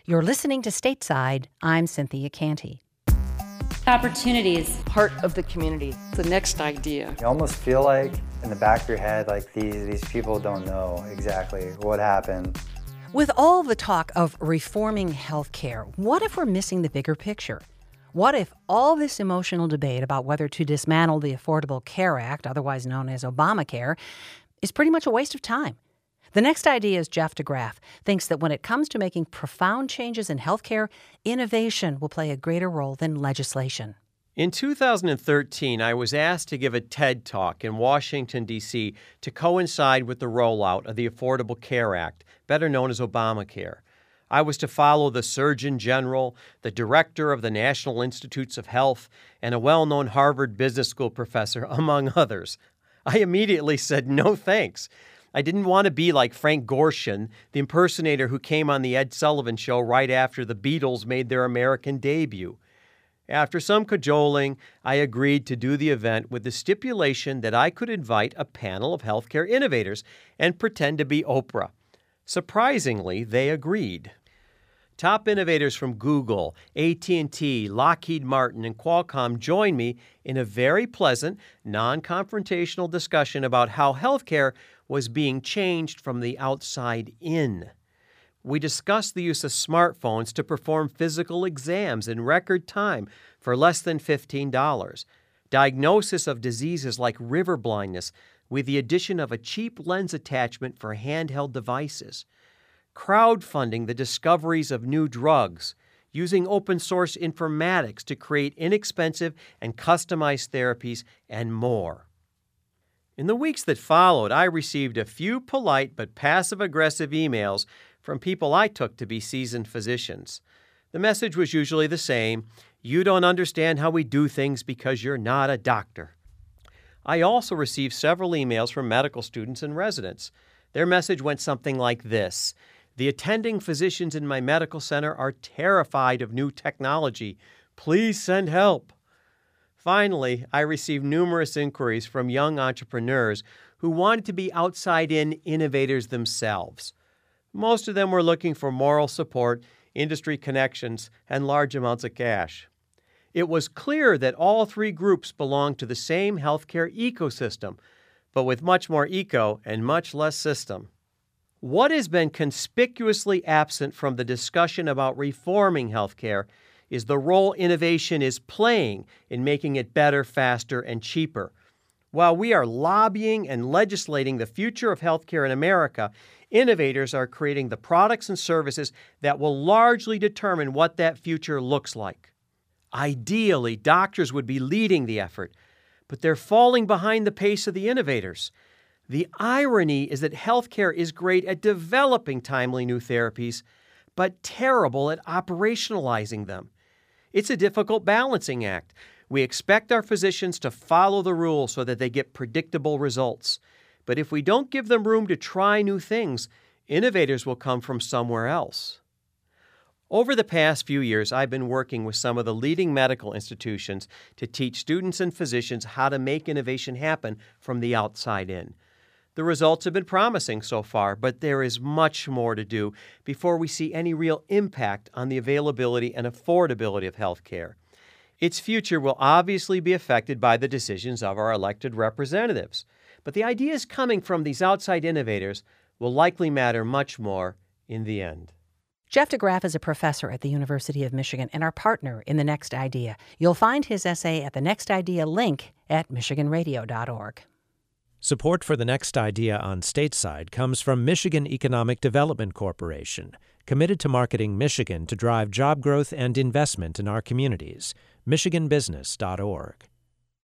You're listening to Stateside. I'm Cynthia Canty. Opportunities. Heart of the community. The next idea. You almost feel like in the back of your head, like these people don't know exactly what happened. With all the talk of reforming healthcare, what if we're missing the bigger picture? What if all this emotional debate about whether to dismantle the Affordable Care Act, otherwise known as Obamacare, is pretty much a waste of time? The Next Idea's Jeff DeGraff thinks that when it comes to making profound changes in healthcare, innovation will play a greater role than legislation. In 2013, I was asked to give a TED Talk in Washington, D.C. to coincide with the rollout of the Affordable Care Act, better known as Obamacare. I was to follow the Surgeon General, the director of the National Institutes of Health, and a well-known Harvard Business School professor, among others. I immediately said no thanks. I didn't want to be like Frank Gorshin, the impersonator who came on the Ed Sullivan Show right after the Beatles made their American debut. After some cajoling, I agreed to do the event with the stipulation that I could invite a panel of healthcare innovators and pretend to be Oprah. Surprisingly, they agreed. Top innovators from Google, AT&T, Lockheed Martin, and Qualcomm joined me in a very pleasant, non-confrontational discussion about how healthcare was being changed from the outside in. We discussed the use of smartphones to perform physical exams in record time for less than $15, diagnosis of diseases like river blindness with the addition of a cheap lens attachment for handheld devices, crowdfunding the discoveries of new drugs, using open-source informatics to create inexpensive and customized therapies, and more. In the weeks that followed, I received a few polite but passive-aggressive emails from people I took to be seasoned physicians. The message was usually the same: you don't understand how we do things because you're not a doctor. I also received several emails from medical students and residents. Their message went something like this: the attending physicians in my medical center are terrified of new technology. Please send help. Finally, I received numerous inquiries from young entrepreneurs who wanted to be outside-in innovators themselves. Most of them were looking for moral support, industry connections, and large amounts of cash. It was clear that all three groups belonged to the same healthcare ecosystem, but with much more eco and much less system. What has been conspicuously absent from the discussion about reforming healthcare is the role innovation is playing in making it better, faster, and cheaper. While we are lobbying and legislating the future of healthcare in America, innovators are creating the products and services that will largely determine what that future looks like. Ideally, doctors would be leading the effort, but they're falling behind the pace of the innovators. The irony is that healthcare is great at developing timely new therapies, but terrible at operationalizing them. It's a difficult balancing act. We expect our physicians to follow the rules so that they get predictable results. But if we don't give them room to try new things, innovators will come from somewhere else. Over the past few years, I've been working with some of the leading medical institutions to teach students and physicians how to make innovation happen from the outside in. The results have been promising so far, but there is much more to do before we see any real impact on the availability and affordability of health care. Its future will obviously be affected by the decisions of our elected representatives, but the ideas coming from these outside innovators will likely matter much more in the end. Jeff DeGraff is a professor at the University of Michigan and our partner in The Next Idea. You'll find his essay at the Next Idea link at michiganradio.org. Support for The Next Idea on Stateside comes from Michigan Economic Development Corporation, committed to marketing Michigan to drive job growth and investment in our communities. MichiganBusiness.org.